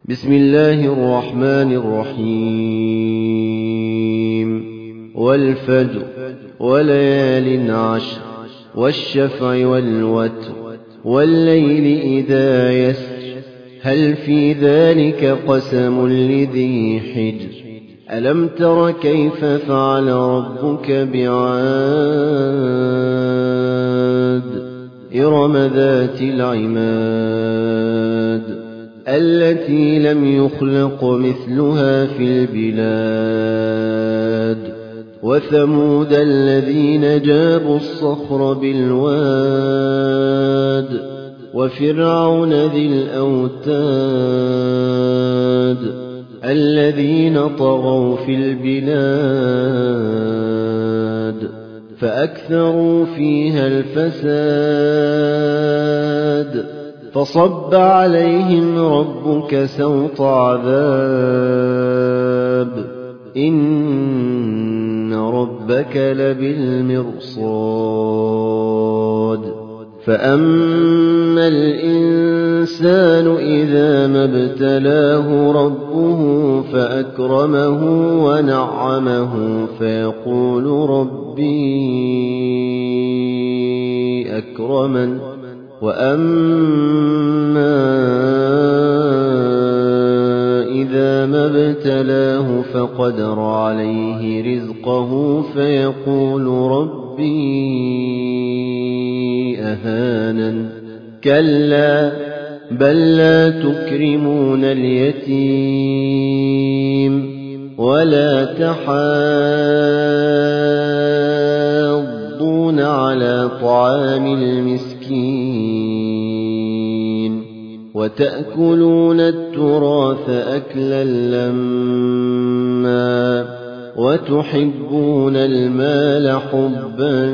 بسم الله الرحمن الرحيم والفجر وليال عشر والشفع والوتر والليل إذا يسر هل في ذلك قسم لذي حجر ألم تر كيف فعل ربك بعاد إرم ذات العماد التي لم يخلق مثلها في البلاد وثمود الذين جابوا الصخر بالواد وفرعون ذي الأوتاد الذين طغوا في البلاد فأكثروا فيها الفساد فصب عليهم ربك سوط عذاب إن ربك لبالمرصاد فأما الإنسان إذا ما ابتلاه ربه فأكرمه ونعمه فيقول ربي أكرمن وأما إذا ما ابتلاه فقدر عليه رزقه فيقول ربي أهانن كلا بل لا تكرمون اليتيم ولا تحاضون على طعام المسكين وتأكلون التراث أكلا لما وتحبون المال حبا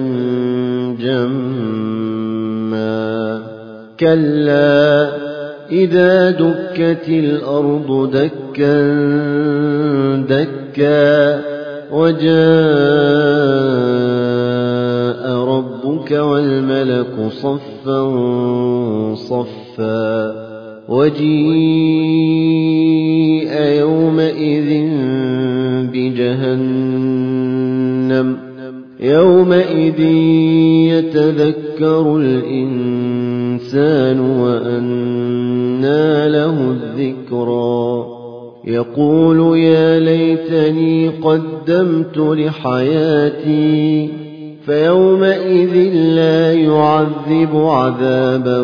جما كلا إذا دكت الأرض دكا دكا وجاء ربك والملك صفا صفا وجيء يومئذ بجهنم يومئذ يتذكر الإنسان وأنى له الذكرى يقول يا ليتني قدمت لحياتي فيومئذ لا يعذب عذابه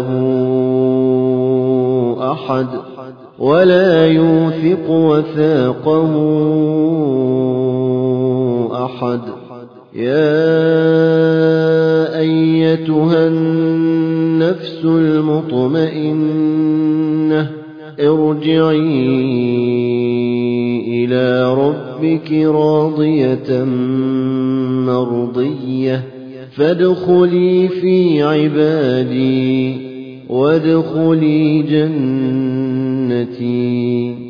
أحد ولا يوثق وثاقه أحد يا أيتها النفس المطمئنة ارجعي إلى ربك راضية مرضية فادخلي في عبادي وادخلي جنتي